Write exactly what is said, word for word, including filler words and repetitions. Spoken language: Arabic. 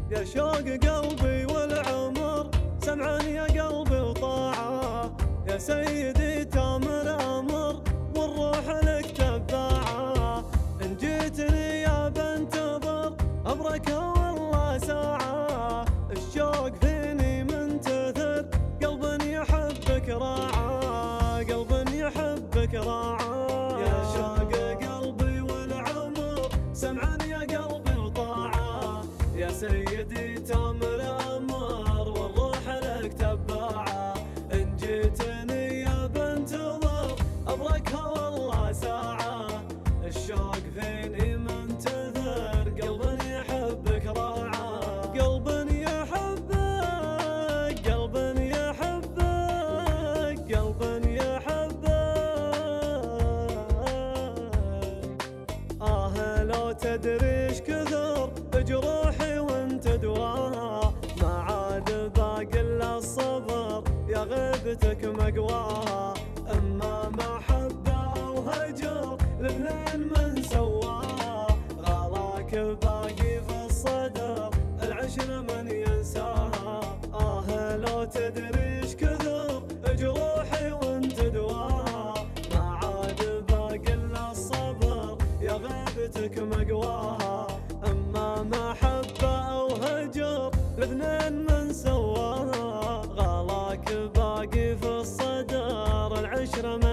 يا شوق قلبي والعمر سمعا يا قلبي وطاعة، يا سيدي تامر امر والروح لك تباعة. ان جيتني يا بنتظر امرك والله ساعة، الشوق فيني منتثر قلب يحبك راعة، قلب يحبك راعة. يا شوق قلبي والعمر سمعا يا قلبي وطاعة، يا سيدي تامر امر والروح لك تباعة. ان جيتني يا بنتظر امرك والله ساعة، الشوق فيني منتثر قلب يحبك راعة، قلب يحبك قلب يحبك قلب يحبك. آه لو تدري ايش كثر جروحي وانت دواها، ما عاد باقي الا الصبر يا غيبتك مقواها. اما محبة وهجر الاثنين من سواها، غلاك باقي في الصدر العشر من ينساها. آه لو تدري ايش كثر جروحي وانت دواها، ما عاد باقي الا الصبر يا غيبتك مقواها. اما محبة او هجر الاثنين من سواها، غلاك باقي في الصدر العشرة